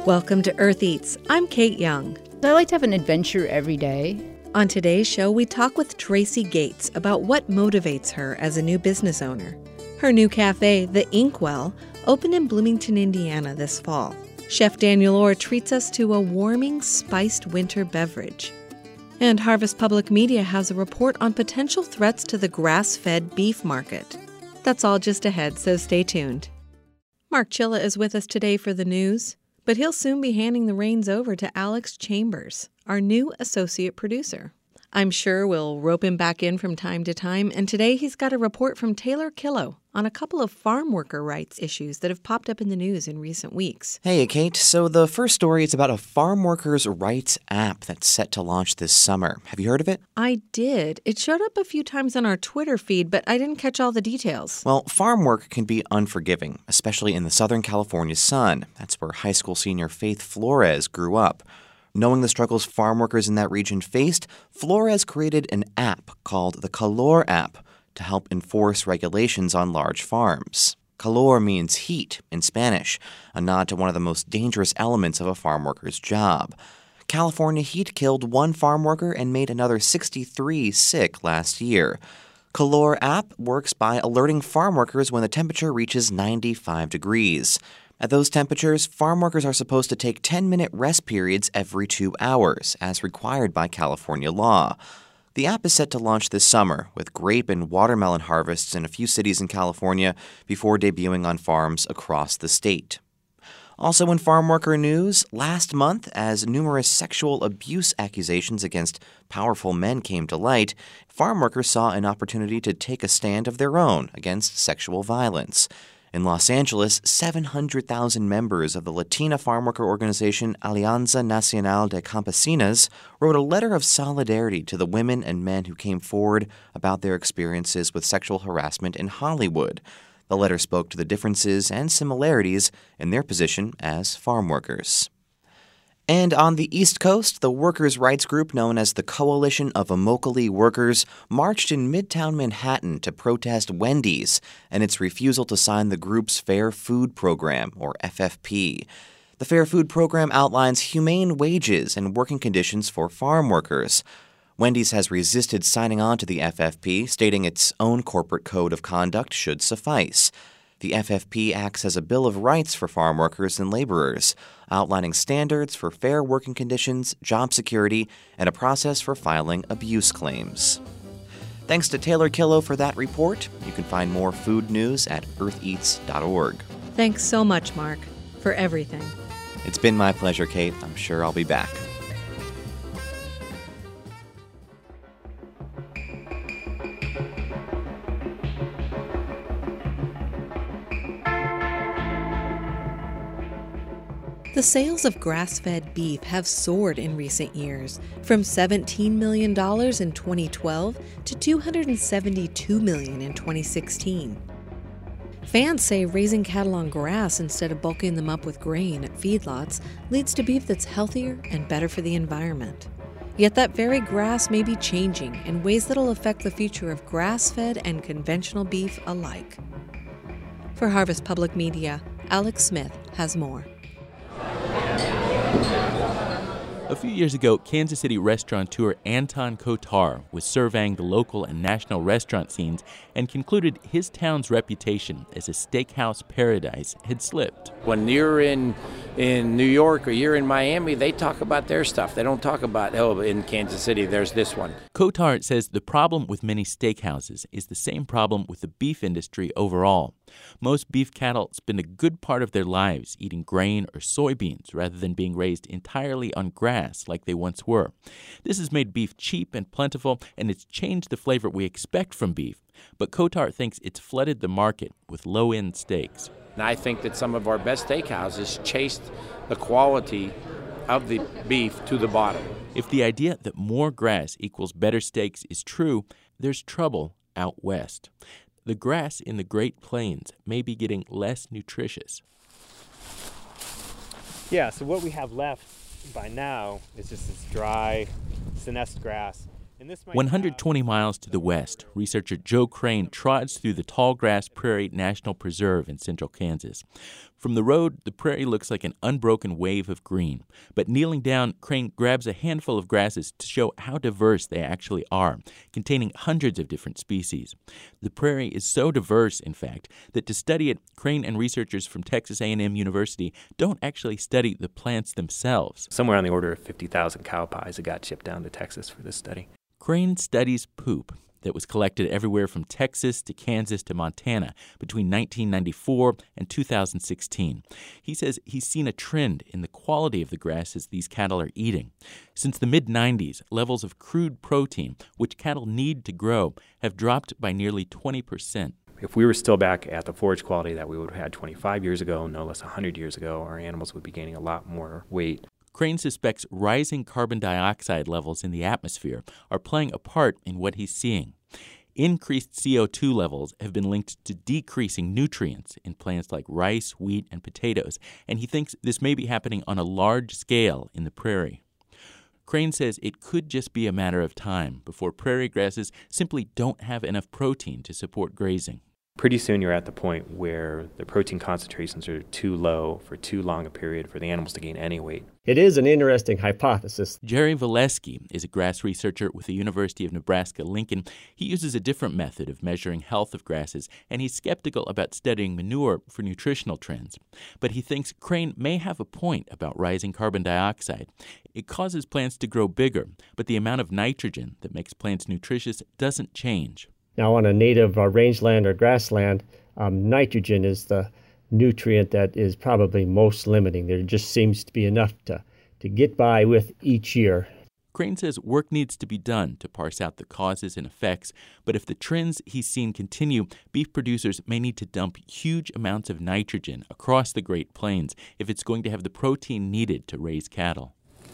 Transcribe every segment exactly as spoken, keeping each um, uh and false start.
Welcome to Earth Eats. I'm Kate Young. I like to have an adventure every day. On today's show, we talk with Tracy Gates about what motivates her as a new business owner. Her new cafe, The Inkwell, opened in Bloomington, Indiana this fall. Chef Daniel Orr treats us to a warming, spiced winter beverage. And Harvest Public Media has a report on potential threats to the grass-fed beef market. That's all just ahead, so stay tuned. Mark Chilla is with us today for the news, but he'll soon be handing the reins over to Alex Chambers, our new associate producer. I'm sure we'll rope him back in from time to time, and today he's got a report from Taylor Killow on a couple of farm worker rights issues that have popped up in the news in recent weeks. Hey, Kate. So the first story is about a farm workers' rights app that's set to launch this summer. Have you heard of it? I did. It showed up a few times on our Twitter feed, but I didn't catch all the details. Well, farm work can be unforgiving, especially in the Southern California sun. That's where high school senior Faith Flores grew up. Knowing the struggles farm workers in that region faced, Flores created an app called the Calor app to help enforce regulations on large farms. Calor means heat in Spanish, a nod to one of the most dangerous elements of a farm worker's job. California heat killed one farm worker and made another sixty-three sick last year. Calor app works by alerting farm workers when the temperature reaches ninety-five degrees. At those temperatures, farm workers are supposed to take ten-minute rest periods every two hours, as required by California law. The app is set to launch this summer, with grape and watermelon harvests in a few cities in California before debuting on farms across the state. Also in farm worker news, last month, as numerous sexual abuse accusations against powerful men came to light, farm workers saw an opportunity to take a stand of their own against sexual violence. In Los Angeles, seven hundred thousand members of the Latina farmworker organization Alianza Nacional de Campesinas wrote a letter of solidarity to the women and men who came forward about their experiences with sexual harassment in Hollywood. The letter spoke to the differences and similarities in their position as farm workers. And on the East Coast, the workers' rights group known as the Coalition of Immokalee Workers marched in Midtown Manhattan to protest Wendy's and its refusal to sign the group's Fair Food Program, or F F P. The Fair Food Program outlines humane wages and working conditions for farm workers. Wendy's has resisted signing on to the F F P, stating its own corporate code of conduct should suffice. The F F P acts as a bill of rights for farm workers and laborers, outlining standards for fair working conditions, job security, and a process for filing abuse claims. Thanks to Taylor Killow for that report. You can find more food news at earth eats dot org. Thanks so much, Mark, for everything. It's been my pleasure, Kate. I'm sure I'll be back. The sales of grass-fed beef have soared in recent years, from seventeen million dollars in twenty twelve to two hundred seventy-two million dollars in twenty sixteen. Fans say raising cattle on grass instead of bulking them up with grain at feedlots leads to beef that's healthier and better for the environment. Yet that very grass may be changing in ways that'll affect the future of grass-fed and conventional beef alike. For Harvest Public Media, Alex Smith has more. A few years ago, Kansas City restaurateur Anton Kotar was surveying the local and national restaurant scenes and concluded his town's reputation as a steakhouse paradise had slipped. When you're in in New York or you're in Miami, they talk about their stuff. They don't talk about, oh, in Kansas City, there's this one. Kotar says the problem with many steakhouses is the same problem with the beef industry overall. Most beef cattle spend a good part of their lives eating grain or soybeans rather than being raised entirely on grass like they once were. This has made beef cheap and plentiful, and it's changed the flavor we expect from beef. But Kotar thinks it's flooded the market with low-end steaks. And I think that some of our best steakhouses chased the quality of the beef to the bottom. If the idea that more grass equals better steaks is true, there's trouble out west. The grass in the Great Plains may be getting less nutritious. Yeah, so what we have left by now is just this dry, senesced grass. one hundred twenty miles to the west, researcher Joe Crane trots through the Tallgrass Prairie National Preserve in central Kansas. From the road, the prairie looks like an unbroken wave of green. But kneeling down, Crane grabs a handful of grasses to show how diverse they actually are, containing hundreds of different species. The prairie is so diverse, in fact, that to study it, Crane and researchers from Texas A and M University don't actually study the plants themselves. Somewhere on the order of fifty thousand cow pies that got shipped down to Texas for this study. Crane studies poop that was collected everywhere from Texas to Kansas to Montana between nineteen ninety-four and two thousand sixteen. He says he's seen a trend in the quality of the grasses these cattle are eating. Since the mid nineties, levels of crude protein, which cattle need to grow, have dropped by nearly twenty percent. If we were still back at the forage quality that we would have had twenty-five years ago, no less one hundred years ago, our animals would be gaining a lot more weight. Crane suspects rising carbon dioxide levels in the atmosphere are playing a part in what he's seeing. Increased C O two levels have been linked to decreasing nutrients in plants like rice, wheat, and potatoes, and he thinks this may be happening on a large scale in the prairie. Crane says it could just be a matter of time before prairie grasses simply don't have enough protein to support grazing. Pretty soon you're at the point where the protein concentrations are too low for too long a period for the animals to gain any weight. It is an interesting hypothesis. Jerry Valesky is a grass researcher with the University of Nebraska-Lincoln. He uses a different method of measuring health of grasses, and he's skeptical about studying manure for nutritional trends. But he thinks Crane may have a point about rising carbon dioxide. It causes plants to grow bigger, but the amount of nitrogen that makes plants nutritious doesn't change. Now, on a native uh, rangeland or grassland, um, nitrogen is the nutrient that is probably most limiting. There just seems to be enough to, to get by with each year. Crane says work needs to be done to parse out the causes and effects, but if the trends he's seen continue, beef producers may need to dump huge amounts of nitrogen across the Great Plains if it's going to have the protein needed to raise cattle.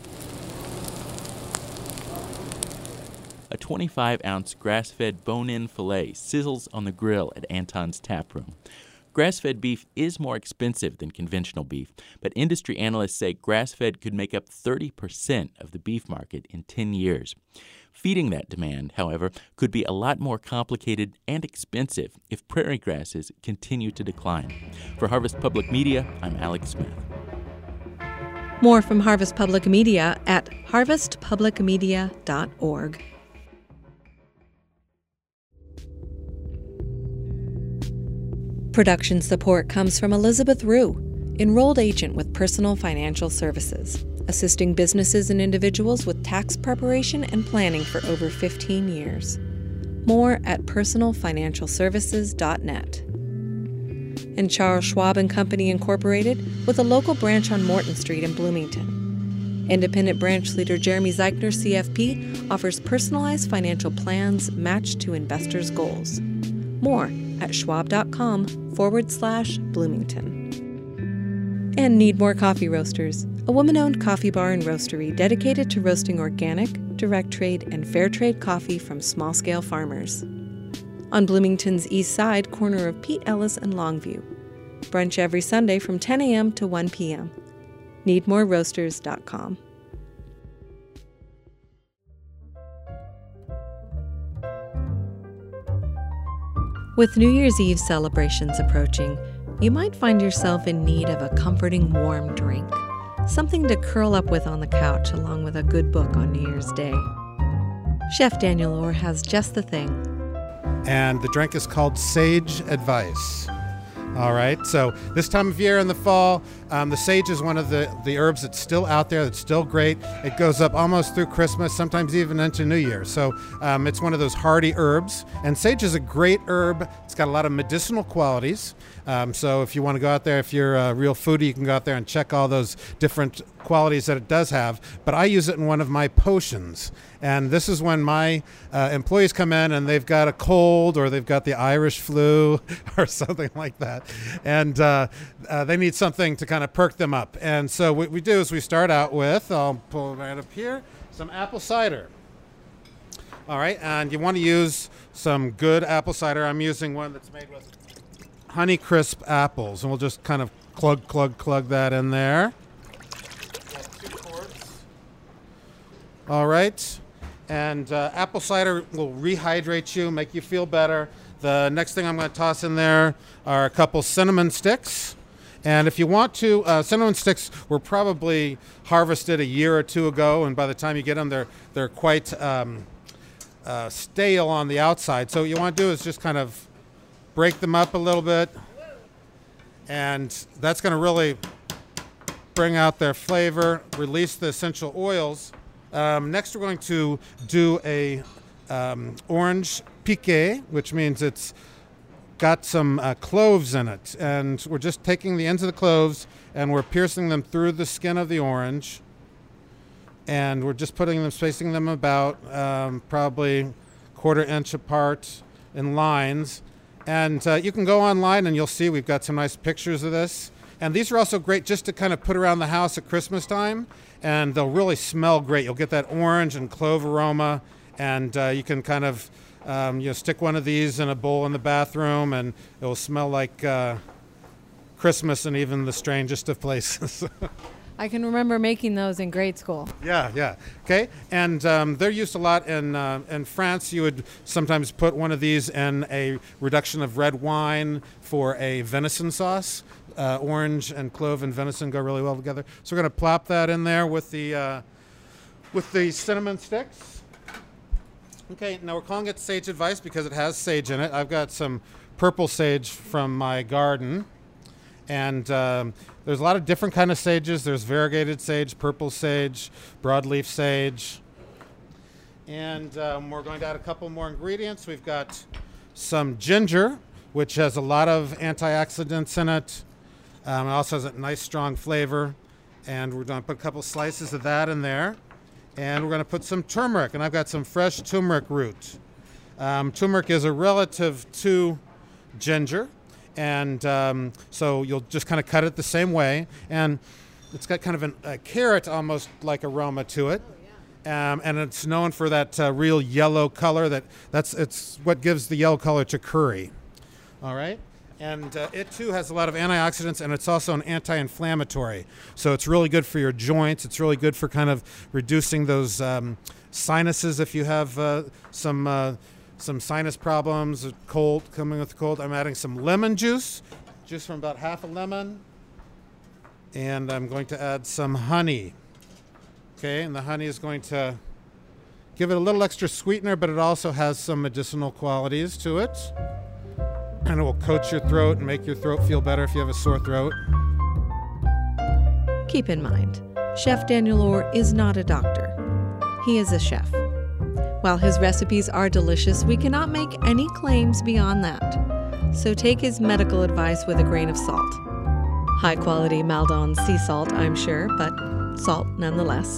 A twenty-five ounce grass-fed bone-in filet sizzles on the grill at Anton's Tap Room. Grass-fed beef is more expensive than conventional beef, but industry analysts say grass-fed could make up thirty percent of the beef market in ten years. Feeding that demand, however, could be a lot more complicated and expensive if prairie grasses continue to decline. For Harvest Public Media, I'm Alex Smith. More from Harvest Public Media at harvest public media dot org. Production support comes from Elizabeth Rue, enrolled agent with Personal Financial Services, assisting businesses and individuals with tax preparation and planning for over fifteen years. More at personal financial services dot net. And Charles Schwab and Company Incorporated, with a local branch on Morton Street in Bloomington. Independent branch leader Jeremy Zeichner, C F P, offers personalized financial plans matched to investors' goals. More at schwab.com forward slash Bloomington. And Need More Coffee Roasters, a woman-owned coffee bar and roastery dedicated to roasting organic, direct trade, and fair trade coffee from small-scale farmers. On Bloomington's east side, corner of Pete Ellis and Longview. Brunch every Sunday from ten a.m. to one p.m. need more roasters dot com. With New Year's Eve celebrations approaching, you might find yourself in need of a comforting warm drink, something to curl up with on the couch along with a good book on New Year's Day. Chef Daniel Orr has just the thing. And the drink is called Sage Advice. All right, so this time of year in the fall, um, the sage is one of the, the herbs that's still out there, that's still great. It goes up almost through Christmas, sometimes even into New Year. So um, it's one of those hardy herbs. And sage is a great herb. It's got a lot of medicinal qualities. Um, so if you want to go out there, if you're a real foodie, you can go out there and check all those different qualities that it does have. But I use it in one of my potions. And this is when my uh, employees come in and they've got a cold or they've got the Irish flu or something like that. And uh, uh, they need something to kind of perk them up. And so what we do is we start out with, I'll pull it right up here, some apple cider. All right, and you want to use some good apple cider. I'm using one that's made with Honeycrisp apples. And we'll just kind of clug, clug, clug that in there. Got two quarts. All right. And uh, apple cider will rehydrate you, make you feel better. The next thing I'm going to toss in there are a couple cinnamon sticks. And if you want to, uh, cinnamon sticks were probably harvested a year or two ago, and by the time you get them, they're they're quite um, uh, stale on the outside. So what you want to do is just kind of break them up a little bit, and that's going to really bring out their flavor, release the essential oils. Um, next, we're going to do a um, orange piqué, which means it's got some uh, cloves in it, and we're just taking the ends of the cloves and we're piercing them through the skin of the orange, and we're just putting them, spacing them about um, probably quarter inch apart in lines. And uh, you can go online and you'll see we've got some nice pictures of this. And these are also great just to kind of put around the house at Christmas time, and they'll really smell great. You'll get that orange and clove aroma, and uh, you can kind of Um, you know, stick one of these in a bowl in the bathroom, and it will smell like uh, Christmas in even the strangest of places. I can remember making those in grade school. Yeah, yeah. Okay, and um, they're used a lot in uh, in France. You would sometimes put one of these in a reduction of red wine for a venison sauce. Uh, orange and clove and venison go really well together. So we're going to plop that in there with the uh, with the cinnamon sticks. Okay, now we're calling it Sage Advice because it has sage in it. I've got some purple sage from my garden, and um, there's a lot of different kind of sages. There's variegated sage, purple sage, broadleaf sage, and um, we're going to add a couple more ingredients. We've got some ginger, which has a lot of antioxidants in it. Um, it also has a nice strong flavor, and we're going to put a couple slices of that in there. And we're going to put some turmeric, and I've got some fresh turmeric root. Um, turmeric is a relative to ginger, and um, so you'll just kind of cut it the same way. And it's got kind of an, a carrot almost like aroma to it, um, and it's known for that uh, real yellow color. That that's it's what gives the yellow color to curry. All right. And uh, it, too, has a lot of antioxidants, and it's also an anti-inflammatory. So it's really good for your joints. It's really good for kind of reducing those um, sinuses if you have uh, some uh, some sinus problems, cold, coming with the cold. I'm adding some lemon juice, juice from about half a lemon. And I'm going to add some honey. Okay, and the honey is going to give it a little extra sweetener, but it also has some medicinal qualities to it. And it will coat your throat and make your throat feel better if you have a sore throat. Keep in mind, Chef Daniel Orr is not a doctor. He is a chef. While his recipes are delicious, we cannot make any claims beyond that. So take his medical advice with a grain of salt. High quality Maldon sea salt, I'm sure, but salt nonetheless.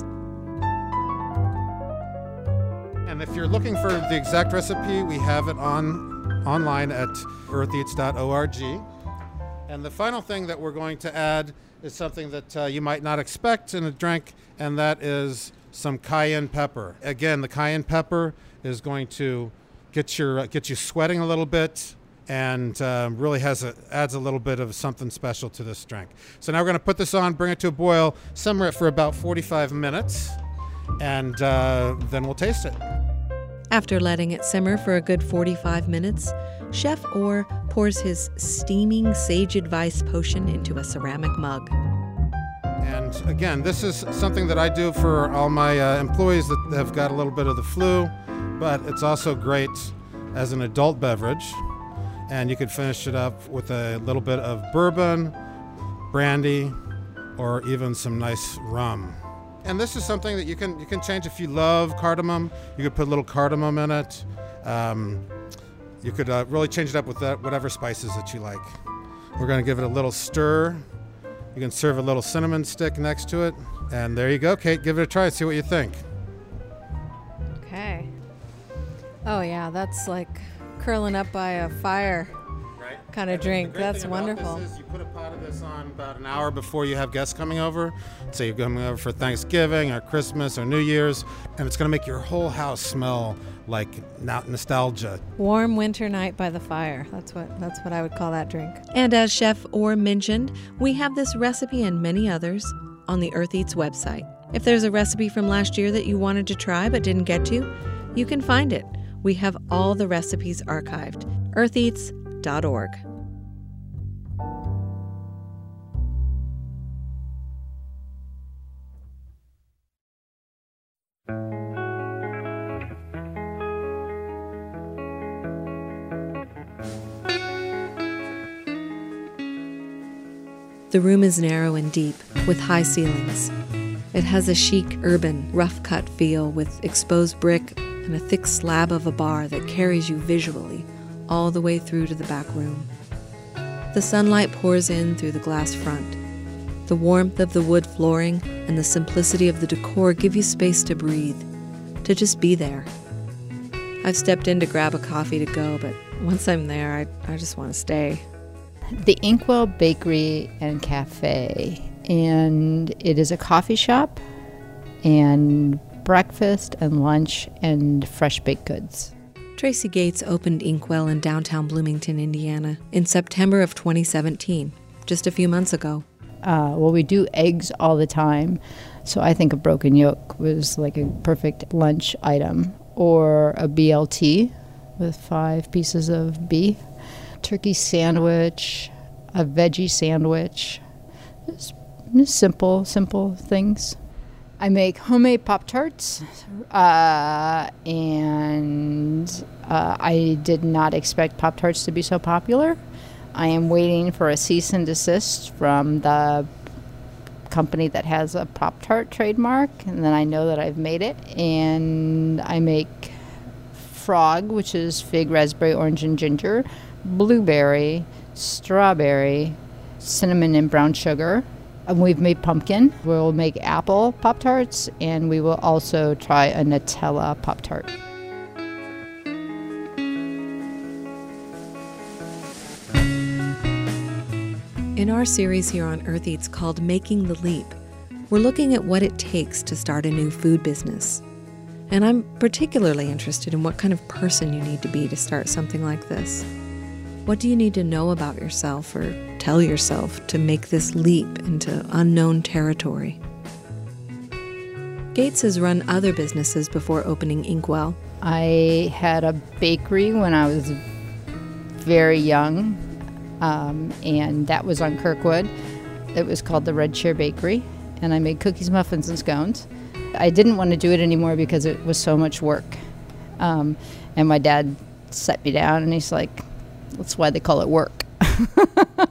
And if you're looking for the exact recipe, we have it on online at earth eats dot org. And the final thing that we're going to add is something that uh, you might not expect in a drink, and that is some cayenne pepper. Again, the cayenne pepper is going to get your uh, get you sweating a little bit, and uh, really has a, adds a little bit of something special to this drink. So now we're going to put this on, bring it to a boil, simmer it for about forty-five minutes, and uh, then we'll taste it. After letting it simmer for a good forty-five minutes, Chef Orr pours his steaming Sage Advice potion into a ceramic mug. And again, this is something that I do for all my uh, employees that have got a little bit of the flu, but it's also great as an adult beverage. And you could finish it up with a little bit of bourbon, brandy, or even some nice rum. And this is something that you can you can change if you love cardamom. You could put a little cardamom in it. Um, you could uh, really change it up with that, whatever spices that you like. We're going to give it a little stir. You can serve a little cinnamon stick next to it. And there you go, Kate. Give it a try. See what you think. Okay. Oh, yeah. That's like curling up by a fire. Right. Kind of drink. That's wonderful. This is you put a pot of this on about an hour before you have guests coming over. Say you're coming over for Thanksgiving or Christmas or New Year's, and it's going to make your whole house smell like nostalgia. Warm winter night by the fire. That's what that's what I would call that drink. And as Chef Orr mentioned, we have this recipe and many others on the Earth Eats website. If there's a recipe from last year that you wanted to try but didn't get to, you can find it. We have all the recipes archived. earth eats dot org. The room is narrow and deep, with high ceilings. It has a chic, urban, rough-cut feel with exposed brick and a thick slab of a bar that carries you visually all the way through to the back room. The sunlight pours in through the glass front. The warmth of the wood flooring and the simplicity of the decor give you space to breathe, to just be there. I've stepped in to grab a coffee to go, but once I'm there, I, I just want to stay. The Inkwell Bakery and Cafe, and it is a coffee shop and breakfast and lunch and fresh baked goods. Tracy Gates opened Inkwell in downtown Bloomington, Indiana in September of twenty seventeen, just a few months ago. Uh, well, we do eggs all the time, so I think a broken yolk was like a perfect lunch item, or a B L T with five pieces of beef. Turkey sandwich, a veggie sandwich, just, just simple, simple things. I make homemade Pop-Tarts, uh, and uh, I did not expect Pop-Tarts to be so popular. I am waiting for a cease and desist from the company that has a Pop-Tart trademark, and then I know that I've made it. And I make Frog, which is fig, raspberry, orange, and ginger, blueberry, strawberry, cinnamon, and brown sugar. And we've made pumpkin. We'll make apple Pop-Tarts, and we will also try a Nutella Pop-Tart. In our series here on Earth Eats called Making the Leap, we're looking at what it takes to start a new food business. And I'm particularly interested in what kind of person you need to be to start something like this. What do you need to know about yourself or tell yourself to make this leap into unknown territory? Gates has run other businesses before opening Inkwell. I had a bakery when I was very young, um, and that was on Kirkwood. It was called the Red Chair Bakery, and I made cookies, muffins, and scones. I didn't want to do it anymore because it was so much work. Um, and my dad set me down, and he's like, that's why they call it work. I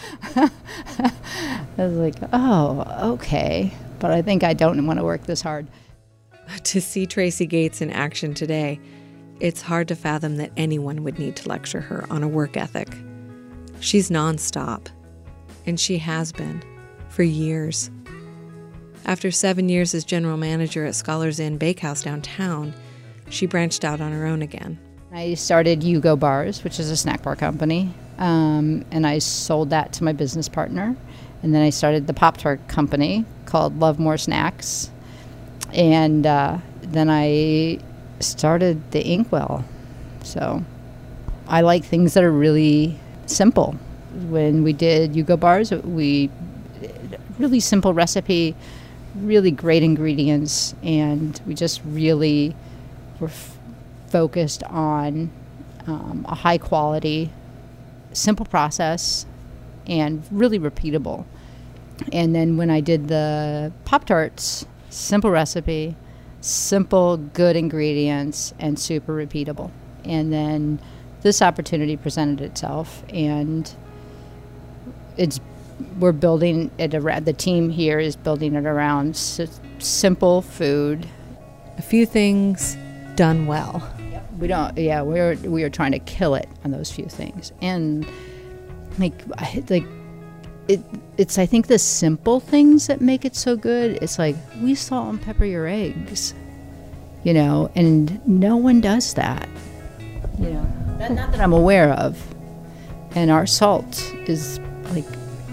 was like, oh, okay. But I think I don't want to work this hard. To see Tracy Gates in action today, it's hard to fathom that anyone would need to lecture her on a work ethic. She's nonstop, and she has been for years. After seven years as general manager at Scholars Inn Bakehouse downtown, she branched out on her own again. I started Yugo Bars, which is a snack bar company, um, and I sold that to my business partner. And then I started the Pop-Tart company called Love More Snacks. And uh, then I started the Inkwell. So I like things that are really simple. When we did Yugo Bars, we really simple recipe, really great ingredients, and we just really were f- focused on um, a high quality, simple process, and really repeatable. And then when I did the Pop-Tarts, simple recipe, simple, good ingredients, and super repeatable. And then this opportunity presented itself, and it's we're building it around, the team here is building it around s- simple food. A few things done well. We don't, yeah, we're we are trying to kill it on those few things. And like, like it, it's, I think the simple things that make it so good. It's like, we salt and pepper your eggs, you know, and no one does that, you know, not, not that I'm aware of. And our salt is like,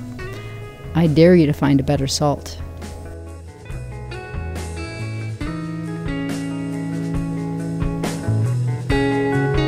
I dare you to find a better salt.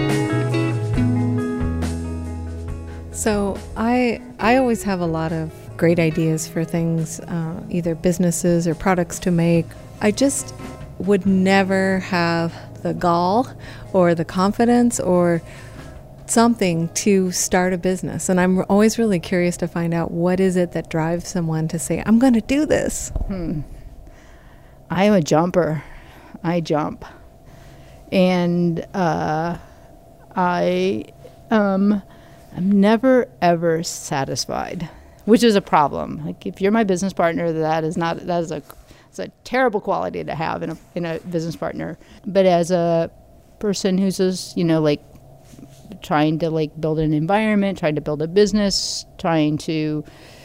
So I I always have a lot of great ideas for things, uh, either businesses or products to make. I just would never have the gall or the confidence or something to start a business. And I'm always really curious to find out what is it that drives someone to say, I'm going to do this. Hmm. I am a jumper. I jump. And uh, I um, I'm never, ever satisfied, which is a problem. Like if you're my business partner, that is not, that is a, it's a terrible quality to have in a, in a business partner. But as a person who's just, you know, like, trying to like build an environment, trying to build a business, trying to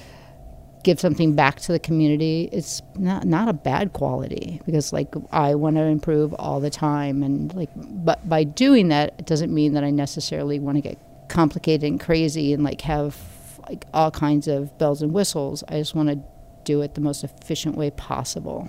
give something back to the community, it's not not a bad quality, because like I want to improve all the time. And like, but by doing that, it doesn't mean that I necessarily want to get complicated and crazy and like have like all kinds of bells and whistles. I just want to do it the most efficient way possible.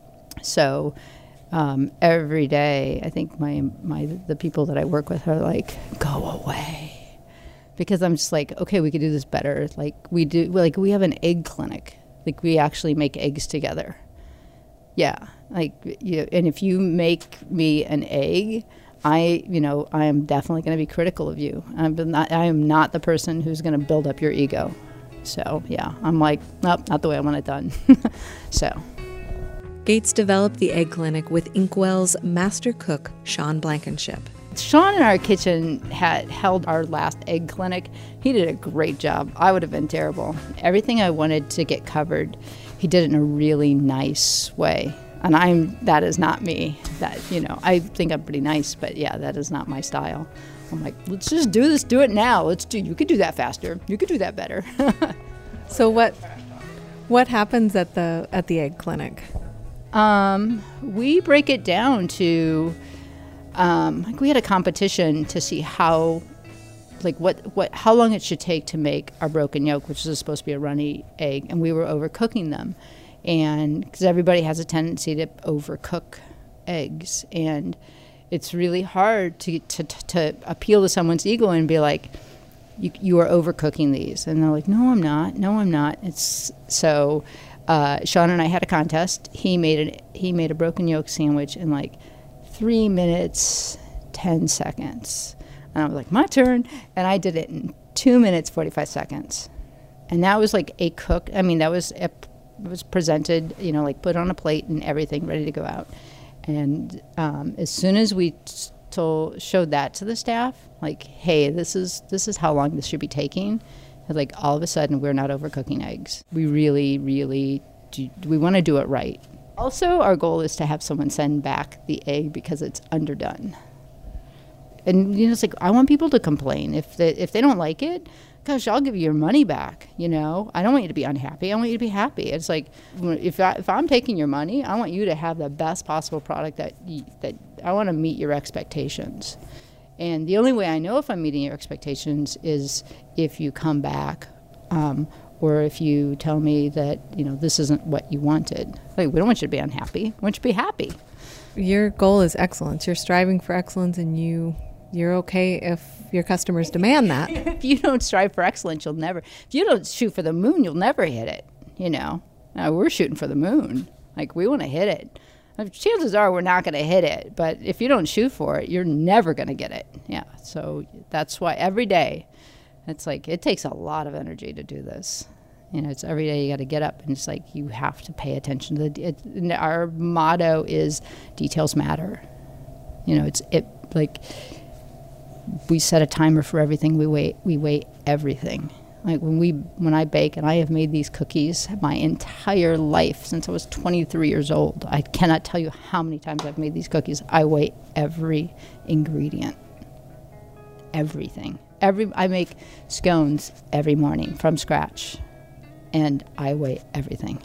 So Um, every day, I think my, my the people that I work with are like, go away. Because I'm just like, okay, we could do this better. Like we do, like we have an egg clinic. Like we actually make eggs together. Yeah. Like, you, and if you make me an egg, I, you know, I am definitely going to be critical of you. I'm not, I am not the person who's going to build up your ego. So yeah, I'm like, nope, not the way I want it done. So. Gates developed the egg clinic with Inkwell's master cook, Sean Blankenship. Sean in our kitchen had held our last egg clinic. He did a great job. I would have been terrible. Everything I wanted to get covered, he did it in a really nice way. And I'm that is not me. That, you know, I think I'm pretty nice, but yeah, that is not my style. I'm like, let's just do this, do it now. Let's do, you could do that faster. You could do that better. So what what happens at the at the egg clinic? Um, we break it down to, um, like we had a competition to see how, like what, what, how long it should take to make our broken yolk, which is supposed to be a runny egg, and we were overcooking them. And because everybody has a tendency to overcook eggs, and it's really hard to, to, to appeal to someone's ego and be like, you, you are overcooking these. And they're like, no, I'm not. No, I'm not. It's so, Uh, Sean and I had a contest. He made an he made a broken yolk sandwich in like three minutes, ten seconds. And I was like, my turn. And I did it in two minutes, forty-five seconds. And that was like a cook. I mean, that was a, it was presented, you know, like put on a plate and everything, ready to go out. And um, as soon as we told, showed that to the staff, like, hey, this is this is how long this should be taking. Like all of a sudden, we're not overcooking eggs. We really, really, do, we want to do it right. Also, our goal is to have someone send back the egg because it's underdone. And you know, it's like I want people to complain if they if they don't like it. Gosh, I'll give you your money back. You know, I don't want you to be unhappy. I want you to be happy. It's like if I, if I'm taking your money, I want you to have the best possible product that you, that I want to meet your expectations. And the only way I know if I'm meeting your expectations is if you come back um, or if you tell me that, you know, this isn't what you wanted. Like, we don't want you to be unhappy. We want you to be happy. Your goal is excellence. You're striving for excellence, and you, you're okay if your customers demand that. If you don't strive for excellence, you'll never, if you don't shoot for the moon, you'll never hit it, you know. Now, we're shooting for the moon. Like, we want to hit it. Chances are we're not going to hit it, but if you don't shoot for it, you're never going to get it. Yeah, so that's why every day, it's like it takes a lot of energy to do this. You know, it's every day you got to get up, and it's like you have to pay attention to the. It, and our motto is details matter. You know, it's it like we set a timer for everything. We wait. We wait everything. Like when we when I bake, and I have made these cookies my entire life since I was twenty-three years old. I cannot tell you how many times I've made these cookies. I weigh every ingredient, everything. Every I make scones every morning from scratch, and I weigh everything.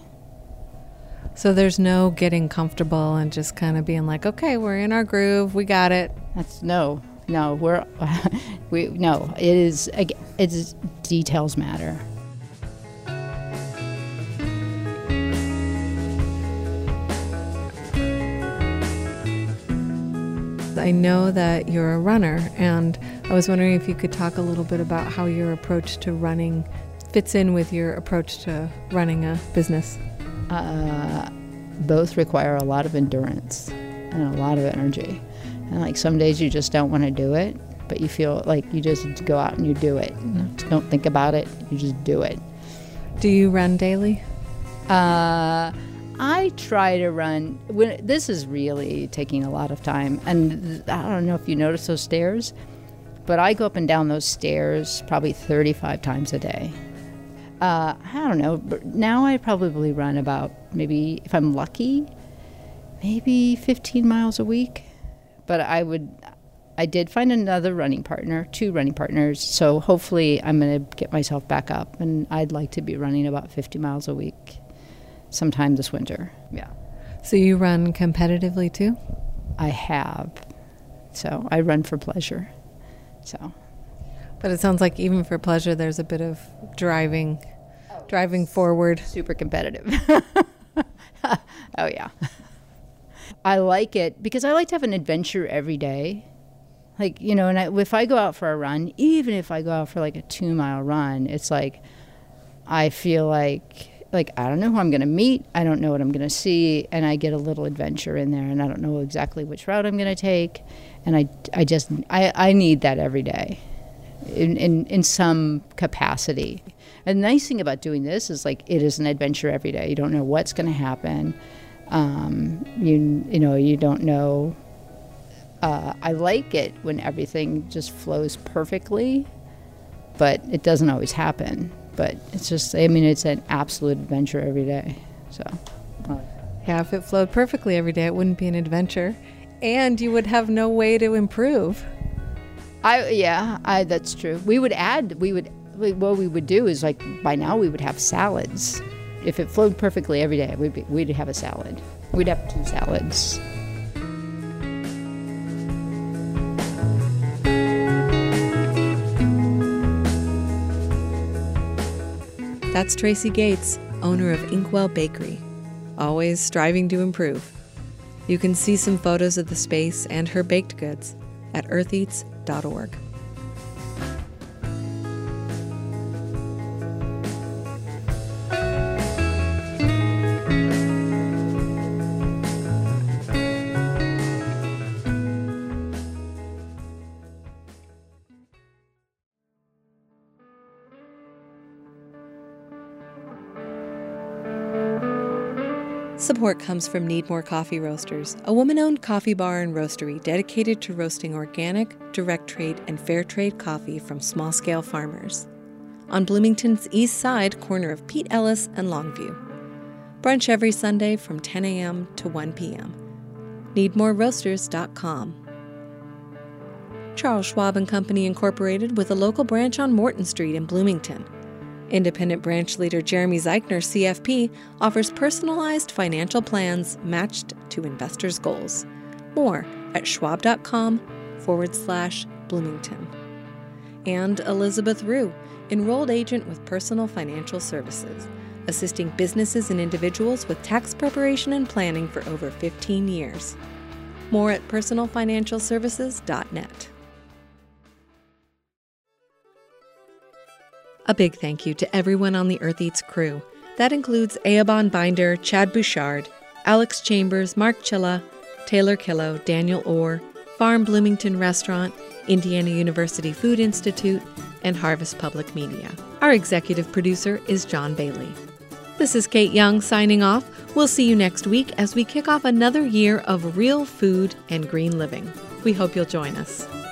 So there's no getting comfortable and just kind of being like, okay, we're in our groove, we got it. That's no. No, we're we no. It is it's details matter. I know that you're a runner, and I was wondering if you could talk a little bit about how your approach to running fits in with your approach to running a business? Uh, both require a lot of endurance and a lot of energy. And like some days you just don't want to do it, but you feel like you just go out and you do it. Just don't think about it, you just do it. Do you run daily? Uh, I try to run. When, this is really taking a lot of time. And I don't know if you notice those stairs, but I go up and down those stairs probably thirty-five times a day. Uh, I don't know. But now I probably run about maybe, if I'm lucky, maybe fifteen miles a week. But I would, I did find another running partner, two running partners. So hopefully I'm going to get myself back up. And I'd like to be running about fifty miles a week sometime this winter. Yeah. So you run competitively too? I have. So I run for pleasure. So. But it sounds like even for pleasure, there's a bit of driving, oh, driving forward. Super competitive. Oh, yeah. I like it because I like to have an adventure every day. Like, you know, and I, if I go out for a run, even if I go out for like a two mile run, it's like, I feel like, like, I don't know who I'm going to meet. I don't know what I'm going to see. And I get a little adventure in there and I don't know exactly which route I'm going to take. And I, I just, I, I need that every day in, in, in some capacity. And the nice thing about doing this is like, it is an adventure every day. You don't know what's going to happen. Um, you, you know, you don't know. Uh, I like it when everything just flows perfectly, but it doesn't always happen. But it's just, I mean, it's an absolute adventure every day. So, yeah, if it flowed perfectly every day, it wouldn't be an adventure, and you would have no way to improve. I yeah, I that's true. We would add, we would, what we would do is like by now we would have salads. If it flowed perfectly every day, we'd be, we'd have a salad. We'd have two salads. That's Tracy Gates, owner of Inkwell Bakery, always striving to improve. You can see some photos of the space and her baked goods at earth eats dot org. Support comes from Need More Coffee Roasters, a woman-owned coffee bar and roastery dedicated to roasting organic, direct trade, and fair trade coffee from small-scale farmers. On Bloomington's east side, corner of Pete Ellis and Longview. Brunch every Sunday from ten a.m. to one p.m. need more roasters dot com. Charles Schwab and Company Incorporated with a local branch on Morton Street in Bloomington. Independent branch leader Jeremy Zeichner, C F P, offers personalized financial plans matched to investors' goals. More at schwab.com forward slash Bloomington. And Elizabeth Rue, enrolled agent with Personal Financial Services, assisting businesses and individuals with tax preparation and planning for over fifteen years. More at personal financial services dot net. A big thank you to everyone on the Earth Eats crew. That includes Eoban Binder, Chad Bouchard, Alex Chambers, Mark Chilla, Taylor Killow, Daniel Orr, Farm Bloomington Restaurant, Indiana University Food Institute, and Harvest Public Media. Our executive producer is John Bailey. This is Kate Young signing off. We'll see you next week as we kick off another year of real food and green living. We hope you'll join us.